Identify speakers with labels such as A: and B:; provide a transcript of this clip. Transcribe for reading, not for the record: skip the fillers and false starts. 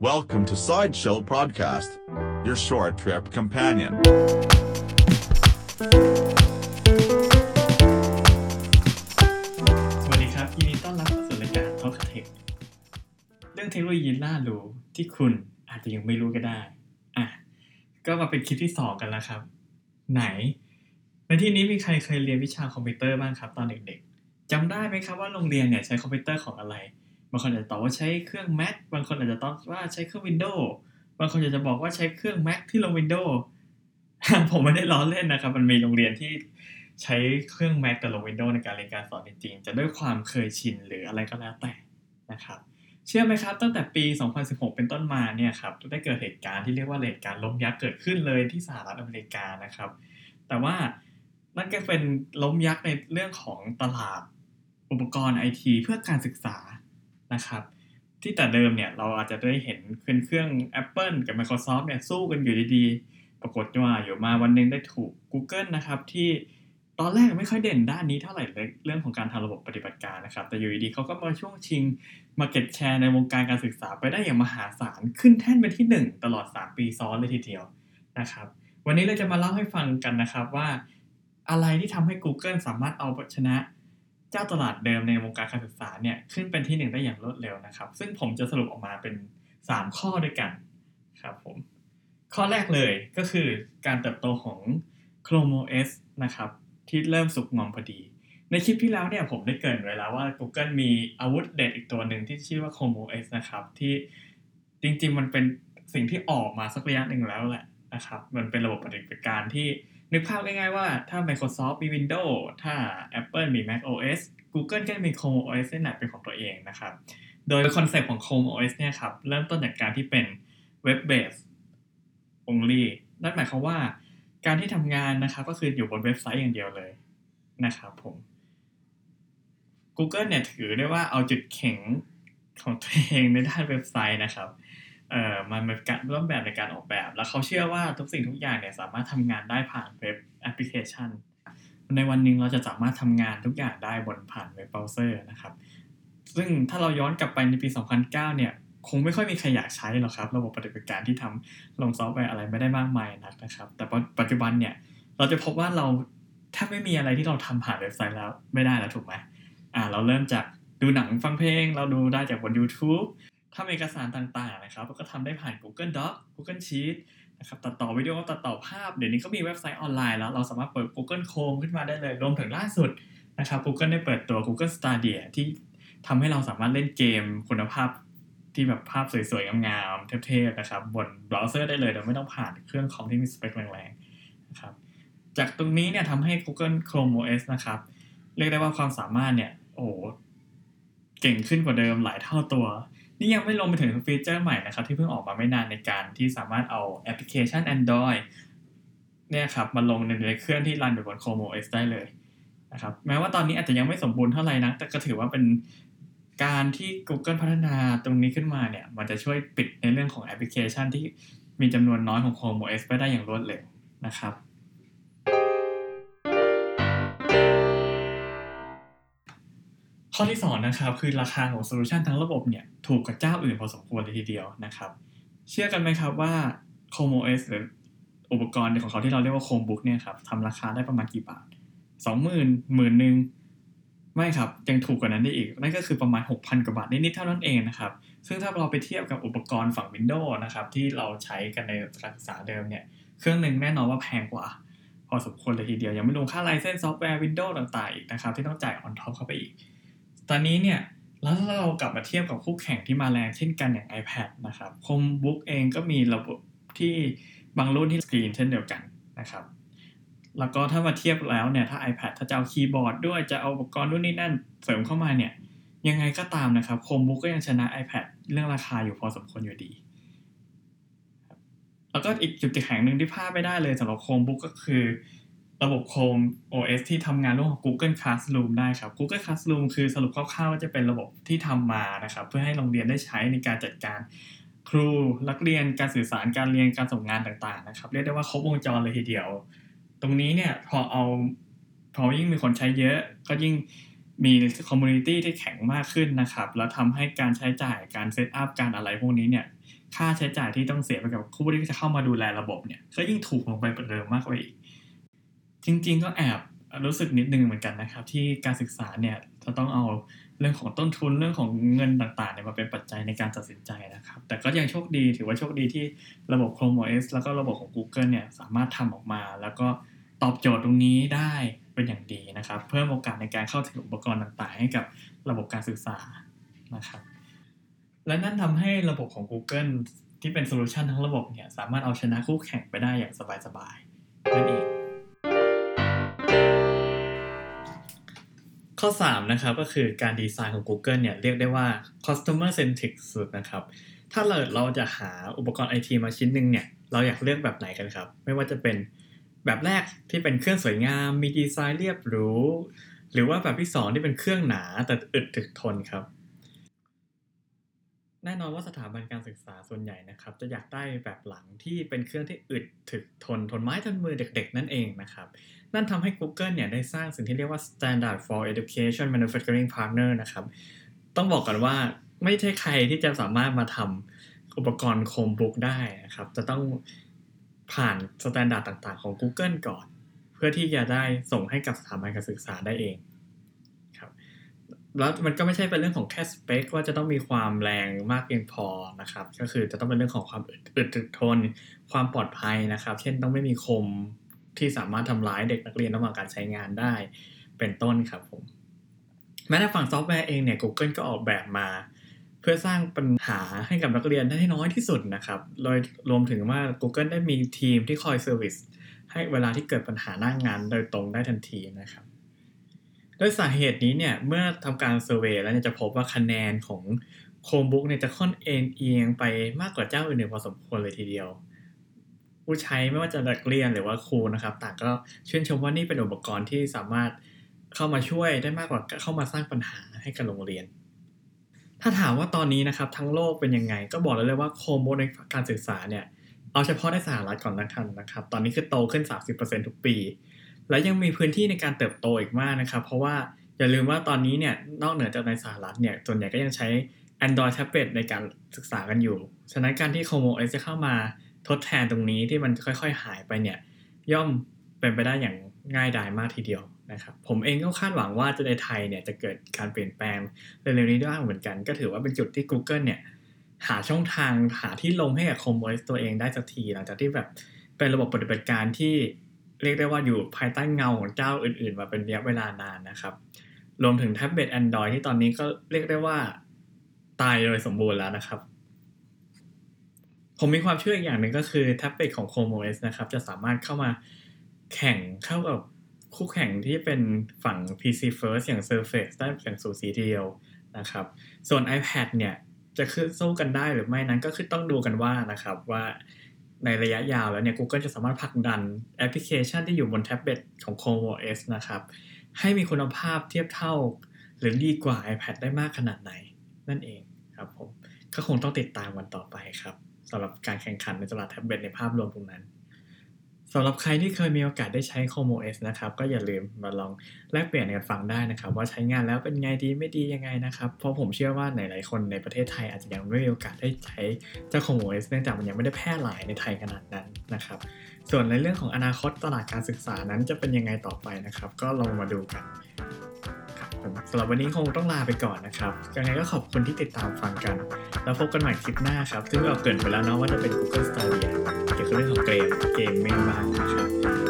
A: Welcome to Sideshow Podcast, your short trip companion.
B: สวัสดีครับยินดีต้อนรับเข้าสู่รายการ Talk Tech เรื่องเทคโนโลยีน่ารู้ที่คุณอาจจะยังไม่รู้ก็ได้ก็มาเป็นคลิปที่2กันแล้วครับไหนในที่นี้มีใครเคยเรียนวิชาคอมพิวเตอร์บ้างครับตอนเด็กๆจำได้ไหมครับว่าโรงเรียนเนี่ยใช้คอมพิวเตอร์ของอะไรบางคนอาจจะตอบว่าใช้เครื่อง Mac บางคนอาจจะตอบว่าใช้เครื่อง Windows บางคนอาจจะบอกว่าใช้เครื่อง Mac ที่ลง Windows ผมไม่ได้ล้อเล่นนะครับมันมีโรงเรียนที่ใช้เครื่อง Mac กับลง Windows ในการเรียนการสอนจริงๆจะด้วยความเคยชินหรืออะไรก็แล้วแต่นะครับเชื่อไหมครับตั้งแต่ปี 2016 เป็นต้นมาเนี่ยครับได้เกิดเหตุการณ์ที่เรียกว่าเหตุการณ์ล้มยักษ์เกิดขึ้นเลยที่สหรัฐอเมริกานะครับแต่ว่านั่นก็เป็นล้มยักษ์ในเรื่องของตลาดอุปกรณ์ IT เพื่อการศึกษานะครับที่แต่เดิมเนี่ยเราอาจจะได้เห็นเครื่อง Apple กับ Microsoft เนี่ยสู้กันอยู่ดีๆปรากฏว่าอยู่มาวันนึงได้ถูก Google นะครับที่ตอนแรกไม่ค่อยเด่นด้านนี้เท่าไหร่เลยเรื่องของการทำระบบปฏิบัติการนะครับแต่อยู่ดีๆเขาก็มาช่วงชิง Market Share ในวงการการศึกษาไปได้อย่างมหาศาลขึ้นแท่นเป็นที่1ตลอด3ปีซ้อนเลยทีเดียวนะครับวันนี้เราจะมาเล่าให้ฟังกันนะครับว่าอะไรที่ทำให้ Google สามารถเอาชนะเจ้าตลาดเดิมในวงการการศึกษาเนี่ยขึ้นเป็นที่1ได้อย่างรวดเร็วนะครับซึ่งผมจะสรุปออกมาเป็น3ข้อด้วยกันครับผมข้อแรกเลยก็คือการเติบโตของ Chrome OS นะครับที่เริ่มสุกงอมพอดีในคลิปที่แล้วเนี่ยผมได้เกริ่นไว้แล้วว่า Google มีอาวุธเด็ดอีกตัวหนึ่งที่ชื่อว่า Chrome OS นะครับที่จริงๆมันเป็นสิ่งที่ออกมาสักระยะหนึ่งแล้วแหละนะครับมันเป็นระบบปฏิบัติการที่นึกภาพง่ายๆว่าถ้า Microsoft มี Windows ถ้า Apple มี Mac OS Google ก็จะมี Chrome OS นี่แหละเป็นของตัวเองนะครับโดยคอนเซ็ปต์ของ Chrome OS เนี่ยครับเริ่มต้นจากการที่เป็น Web Based Only นั่นหมายความว่าการที่ทำงานนะครับก็คืออยู่บนเว็บไซต์อย่างเดียวเลยนะครับผม Google เนี่ยถือได้ว่าเอาจุดแข็งของตัวเองในด้านเว็บไซต์นะครับมันเป็นการร่วมแบบในการออกแบบแล้วเขาเชื่อว่าทุกสิ่งทุกอย่างเนี่ยสามารถทำงานได้ผ่านเว็บแอปพลิเคชันในวันนึงเราจะสามารถทำงานทุกอย่างได้บนผ่านเว็บเบราว์เซอร์นะครับซึ่งถ้าเราย้อนกลับไปในปี 2009 เนี่ยคงไม่ค่อยมีใครอยากใช้หรอกครับระบบปฏิบัติการที่ทำลงซอฟต์แวร์อะไรไม่ได้มากมายนักนะครับแต่ปัจจุบันเนี่ยเราจะพบว่าเราแทบไม่มีอะไรที่เราทำผ่านเว็บไซต์แล้วไม่ได้แล้วถูกไหมเราเริ่มจากดูหนังฟังเพลงเราดูได้จากบน YouTube ทำเอกสารต่างๆนะครับก็ทำได้ผ่าน Google Docs Google Sheets นะครับตัดต่อวิดีโอตัดต่อภาพเดี๋ยวนี้ก็มีเว็บไซต์ออนไลน์แล้วเราสามารถเปิด Google Chrome ขึ้นมาได้เลยรวมถึงล่าสุดนะครับ Google ได้เปิดตัว Google Stadia ที่ทำให้เราสามารถเล่นเกมคุณภาพที่แบบภาพสวยๆงามๆเทพๆนะครับบนเบราว์เซอร์ได้เลยโดยไม่ต้องผ่านเครื่องคอมที่มีสเปคแรงๆนะครับจากตรงนี้เนี่ยทำให้ Google Chrome OS นะครับเรียกได้ว่าความสามารถเนี่ยเก่งขึ้นกว่าเดิมหลายเท่าตัวนี่ยังไม่ลงไปถึงฟีเจอร์ใหม่นะครับที่เพิ่งออกมาไม่นานในการที่สามารถเอาแอปพลิเคชัน Android เนี่ยครับมาลงในเครื่องที่รันอยู่บน Chrome OS ได้เลยนะครับแม้ว่าตอนนี้อาจจะยังไม่สมบูรณ์เท่าไหร่นักแต่ก็ถือว่าเป็นการที่ Google พัฒนาตรงนี้ขึ้นมาเนี่ยมันจะช่วยปิดในเรื่องของแอปพลิเคชันที่มีจำนวนน้อยของ Chrome OS ไปได้อย่างรวดเร็วนะครับข้อที่2นะครับคือราคาของโซลูชันทั้งระบบเนี่ยถูกกว่าเจ้าอื่นพอสมควรเลยทีเดียวนะครับเชื่อกันไหมครับว่า Chrome OS หรืออุปกรณ์ของเขาที่เราเรียกว่า Chromebook เนี่ยครับทำราคาได้ประมาณกี่บาท 20,000 10,000 ไม่ครับยังถูกกว่านั้นได้อีกนั่นก็คือประมาณ 6,000 กว่าบาทนิดๆเท่านั้นเองนะครับซึ่งถ้าเราไปเทียบกับอุปกรณ์ฝั่ง Windows นะครับที่เราใช้กันในการศึกษาเดิมเนี่ยเครื่องนึงแน่นอนว่าแพงกว่าพอสมควรเลยทีเดียวยังไม่รวมค่าไลเซนส์ซอฟต์แวร์ Windows ต่างๆอีกนะครับที่ต้องจ่าย on top เข้าไปอีกตอนนี้เนี่ยแล้วถ้าเรากลับมาเทียบกับคู่แข่งที่มาแรงเช่นกันอย่าง iPad นะครับ Chromebook เองก็มีระบบที่บางรุ่นที่สกรีนเช่นเดียวกันนะครับแล้วก็ถ้ามาเทียบแล้วเนี่ยถ้า iPad ถ้าจะเอาคีย์บอร์ดด้วยจะเอาอุปกรณ์นู่นนี่นั่นเสริมเข้ามาเนี่ยยังไงก็ตามนะครับ Chromebook ก็ยังชนะ iPad เรื่องราคาอยู่พอสมควรอยู่ดีแล้วก็อีกจุดแข็งนึงที่พลาดไม่ได้เลยสำหรับ Chromebook ก็คือระบบ Chrome OS ที่ทำงานร่วมกับ Google Classroom ได้ครับ Google Classroom คือสรุปคร่าวๆก็จะเป็นระบบที่ทำมานะครับเพื่อให้โรงเรียนได้ใช้ในการจัดการครูนักเรียนการสื่อสารการเรียนการส่งงานต่างๆนะครับเรียกได้ว่าครบวงจรเลยทีเดียวตรงนี้เนี่ยพอยิ่งมีคนใช้เยอะก็ยิ่งมีคอมมูนิตี้ที่แข็งมากขึ้นนะครับแล้วทำให้การใช้จ่ายการเซตอัพการอะไรพวกนี้เนี่ยค่าใช้จ่ายที่ต้องเสียไปกับผู้ที่จะเข้ามาดูแลระบบเนี่ยก็ยิ่งถูกลงไปกว่าเดิมมากกว่าอีกจริงๆก็แอบรู้สึกนิดนึงเหมือนกันนะครับที่การศึกษาเนี่ยจะต้องเอาเรื่องของต้นทุนเรื่องของเงินต่างๆเนี่ยมาเป็นปัจจัยในการตัดสินใจนะครับแต่ก็ยังโชคดีถือว่าโชคดีที่ระบบ Chrome OS แล้วก็ระบบของ Google เนี่ยสามารถทำออกมาแล้วก็ตอบโจทย์ตรงนี้ได้เป็นอย่างดีนะครับเพิ่มโอกาสในการเข้าถึงอุปกรณ์ต่างๆให้กับระบบการศึกษานะครับและนั่นทำให้ระบบของ Google ที่เป็นโซลูชันทั้งระบบเนี่ยสามารถเอาชนะคู่แข่งไปได้อย่างสบายๆนั่นเองข้อ3นะครับก็คือการดีไซน์ของ Google เนี่ยเรียกได้ว่า customer centric สุดนะครับถ้าเราจะหาอุปกรณ์ IT มาชิ้นนึงเนี่ยเราอยากเลือกแบบไหนกันครับไม่ว่าจะเป็นแบบแรกที่เป็นเครื่องสวยงามมีดีไซน์เรียบหรูหรือว่าแบบที่2ที่เป็นเครื่องหนาแต่อึดถึกทนครับแน่นอนว่าสถาบันการศึกษาส่วนใหญ่นะครับจะอยากได้แบบหลังที่เป็นเครื่องที่อึดถึกทนไม้ทนมือเด็กๆนั่นเองนะครับนั่นทำให้ Google เนี่ยได้สร้างสิ่งที่เรียกว่า Standard for Education Manufacturing Partner นะครับต้องบอกก่อนว่าไม่ใช่ใครที่จะสามารถมาทำอุปกรณ์ Chromebook ได้นะครับจะต้องผ่าน Standard ต่างๆของ Google ก่อนเพื่อที่จะได้ส่งให้กับสถาบันการศึกษาได้เองครับแล้วมันก็ไม่ใช่เป็นเรื่องของแค่สเปคว่าจะต้องมีความแรงมากเพียงพอนะครับก็คือจะต้องเป็นเรื่องของความอึดถึกทนความปลอดภัยนะครับเช่นต้องไม่มีคมที่สามารถทำร้ายเด็กนักเรียนระหว่างการใช้งานได้เป็นต้นครับผมแม้แต่ฝั่งซอฟต์แวร์เองเนี่ย Google ก็ออกแบบมาเพื่อสร้างปัญหาให้กับนักเรียนได้น้อยที่สุดนะครับโดยรวมถึงว่า Google ได้มีทีมที่คอยเซอร์วิสให้เวลาที่เกิดปัญหาหน้างานโดยตรงได้ทันทีนะครับด้วยสาเหตุนี้เนี่ยเมื่อทำการเซอร์เวย์แล้วจะพบว่าคะแนนของ Chromebook เนี่ยจะค่อนเอียงไปมากกว่าเจ้าอื่นๆพอสมควรเลยทีเดียวผู้ใช้ไม่ว่าจะนักเรียนหรือว่าครูนะครับต่างก็ชื่นชมว่านี่เป็นอุปกรณ์ที่สามารถเข้ามาช่วยได้มากกว่าเข้ามาสร้างปัญหาให้กับโรงเรียนถ้าถามว่าตอนนี้นะครับทั้งโลกเป็นยังไงก็บอกเลยว่าโคโมในการศึกษาเนี่ยเอาเฉพาะในสหรัฐก่อนนะครับตอนนี้คือโตขึ้น 30% ทุกปีและยังมีพื้นที่ในการเติบโตอีกมากนะครับเพราะว่าอย่าลืมว่าตอนนี้เนี่ยนอกเหนือจากในสหรัฐเนี่ยส่วนใหญ่ก็ยังใช้ Android Tablet ในการศึกษากันอยู่ฉะนั้นการที่ Chrome OS จะเข้ามาทดแทนตรงนี้ที่มันค่อยๆหายไปเนี่ยย่อมเป็นไปได้อย่างง่ายดายมากทีเดียวนะครับผมเองก็คาดหวังว่าจะในไทยเนี่ยจะเกิดการเปลี่ยนแปลงเร็วๆนี้ด้วยเหมือนกันก็ถือว่าเป็นจุดที่ Google เนี่ยหาช่องทางหาที่ลงให้กับ Chrome OS ตัวเองได้สักทีหลังจากที่แบบเป็นระบบปฏิบัติการที่เรียกได้ว่าอยู่ภายใต้เงาของเจ้าอื่นๆมาเป็นระยะเวลานานนะครับรวมถึงแท็บเล็ต Android ที่ตอนนี้ก็เรียกได้ว่าตายโดยสมบูรณ์แล้วนะครับผมมีความเชื่ออีกอย่างหนึ่งก็คือแท็บเล็ตของ Chrome OS นะครับจะสามารถเข้ามาแข่งเข้ากับคู่แข่งที่เป็นฝั่ง PC First อย่าง Surface ได้อย่างสูสีทีเดียวนะครับส่วน iPad เนี่ยจะขึ้นสู้กันได้หรือไม่นั้นก็คือต้องดูกันว่านะครับว่าในระยะยาวแล้วเนี่ย Google จะสามารถผลักดันแอปพลิเคชันที่อยู่บนแท็บเล็ตของ Chrome OS นะครับให้มีคุณภาพเทียบเท่าหรือดีกว่า iPad ได้มากขนาดไหนนั่นเองครับผมก็คงต้องติดตามกันต่อไปครับสำหรับการแข่งขันในตลาดแท็บเล็ตในภาพรวมตรงนั้นสำหรับใครที่เคยมีโอกาสได้ใช้ Chrome OS นะครับก็อย่าลืมมาลองแลกเปลี่ยนกันฟังได้นะครับว่าใช้งานแล้วเป็นไงดีไม่ดียังไงนะครับเพราะผมเชื่อว่าหลายๆคนในประเทศไทยอาจจะยังไม่มีโอกาสได้ใช้เจ้า Chrome OS เนื่องจากมันยังไม่ได้แพร่หลายในไทยขนาดนั้นนะครับส่วนในเรื่องของอนาคตตลาดการศึกษานั้นจะเป็นยังไงต่อไปนะครับก็ลองมาดูกันสำหรับวันนี้คงต้องลาไปก่อนนะครับยังไงก็ขอบคุณที่ติดตามฟังกันแล้วพบกันใหม่คลิปหน้าครับซึ่งเราเกริ่นไปแล้วเนาะว่าจะเป็น Google Stadia เกี่ยวกับเรื่องของเกมมิ่งบ้างนะครับ